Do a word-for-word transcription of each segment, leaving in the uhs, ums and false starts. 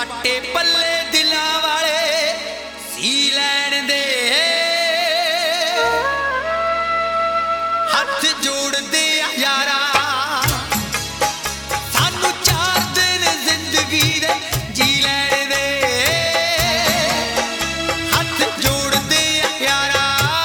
ਪਾਟੇ ਪੱਲੇ ਦਿਲਾਂ ਵਾਲੇ ਸੀ ਲੈਣ ਦੇ ਹੱਥ ਜੋੜਦੇ ਆ ਯਾਰਾ ਸਾਨੂੰ ਚਾਰ ਦਿਨ ਜ਼ਿੰਦਗੀ ਦੇ ਜੀ ਲੈਣ ਦੇ ਹੱਥ ਜੋੜਦੇ ਆ ਯਾਰਾ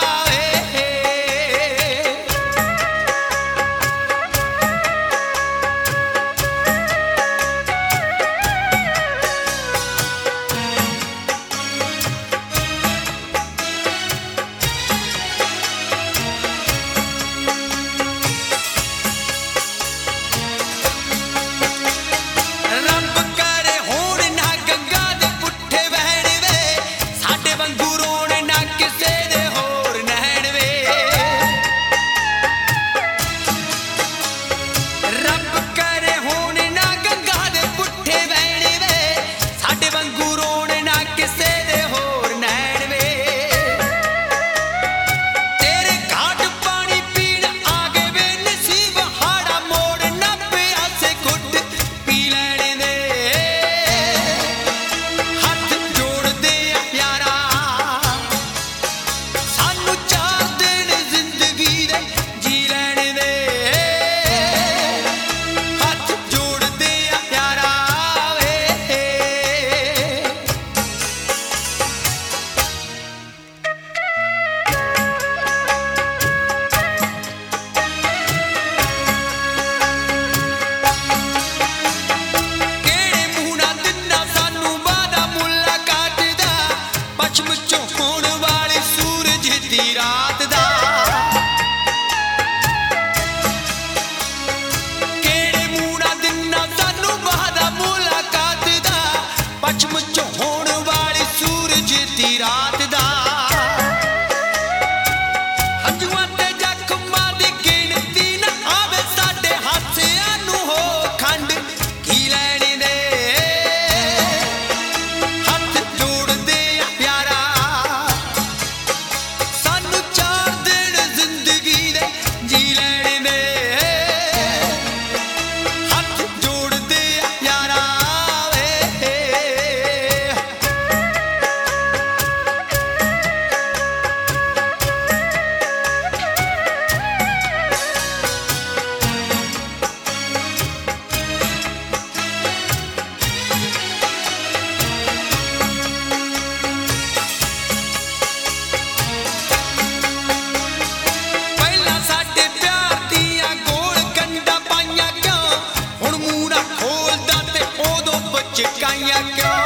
ਚਕਾਈਆਂ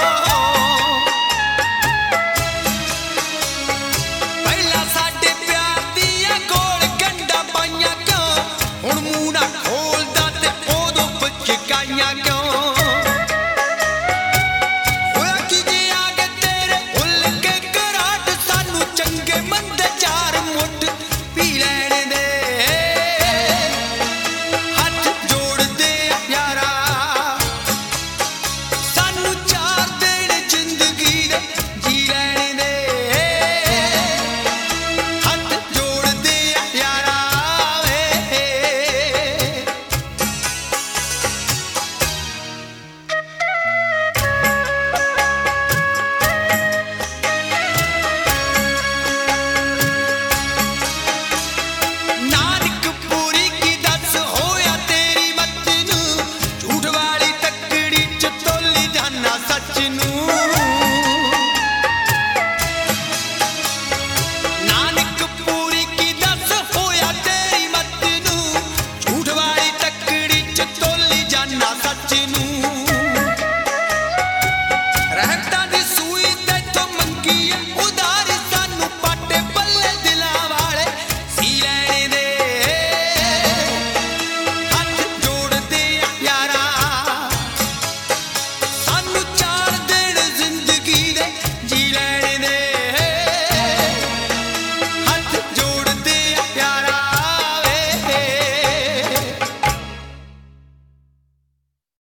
ਕਿਉਂ ਪਹਿਲਾਂ ਸਾਡੇ ਪਿਆਰ ਦੀਆਂ ਗੋਲ ਗੰਢਾਂ ਪਾਈਆਂ ਕਿਉਂ ਹੁਣ ਮੂੰਹ ਨਾ ਖੋਲਦਾ ਤੇ ਉਦੋਂ ਚਕਾਈਆਂ ਕਿਉਂ ਹੋਇਆ ਕੀ ਜੇ ਆ ਕੇ ਤੇਰੇ ਭੁੱਲ ਕੇ ਘਰਾਟ ਸਾਨੂੰ ਚੰਗੇ ਮੰਦੇ ਚਾਰ ਮੁੱਠ ਪੀ ਲੈਣ ਦੇ